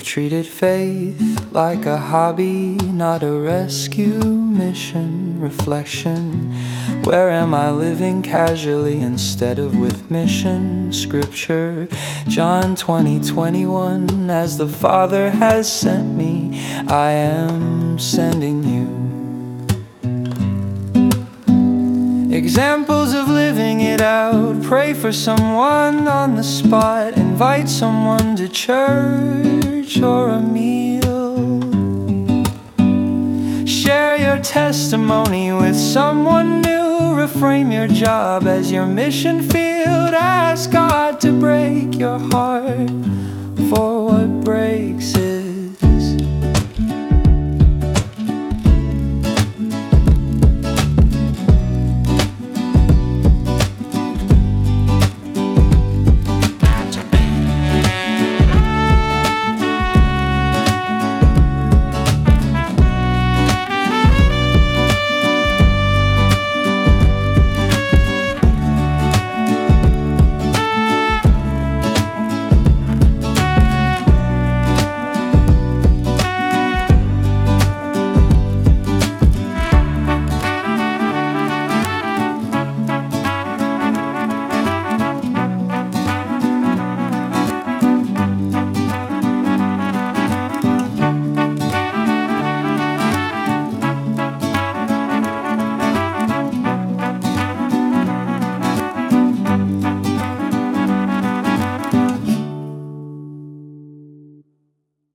We've treated faith like a hobby, not a rescue mission. Reflection, where am I living casually instead of with mission? Scripture, John 20:21, as the Father has sent me, I am sending you. Examples of living it out. Pray for someone on the spot. Invite someone to church or a meal. Share your testimony with someone new. Reframe your job as your mission field. Ask God to break your heart, for what breaks it